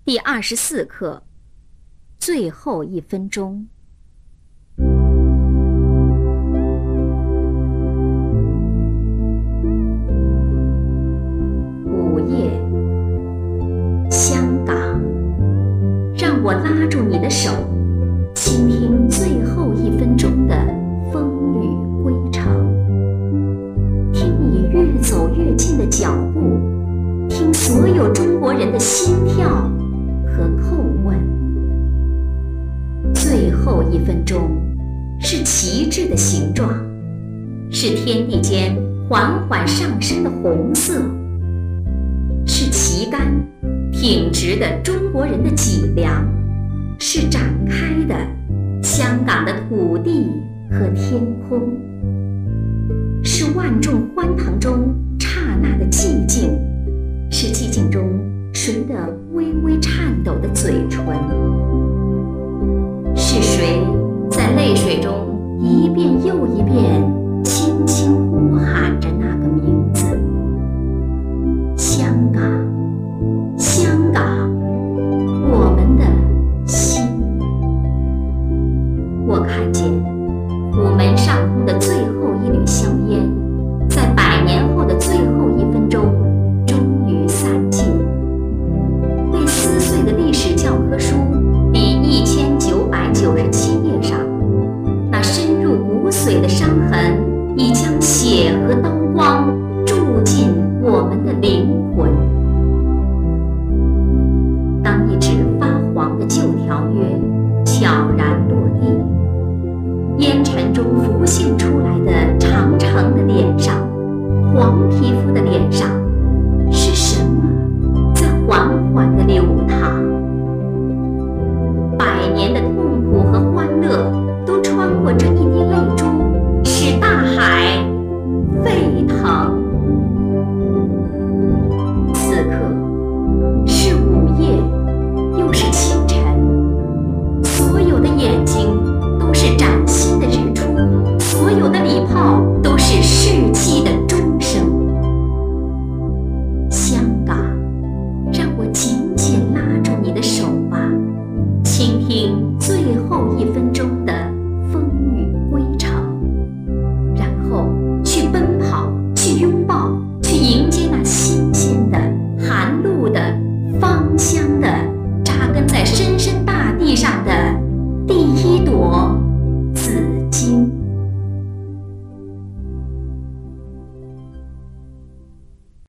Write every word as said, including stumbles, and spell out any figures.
第二十四课，最后一分钟。午夜，香港，让我拉住你的手，倾听最后一分钟的风雨归程。听你越走越近的脚步，听所有中国人的心跳和叩问。最后一分钟是旗帜的形状，是天地间缓缓上升的红色，是旗杆挺直的中国人的脊梁，是展开的香港的土地和天空，是万众欢腾中刹那的寂静，是寂静中谁的微微颤抖的嘴唇，是谁在泪水中一遍又一遍轻轻呼喊着那个名字。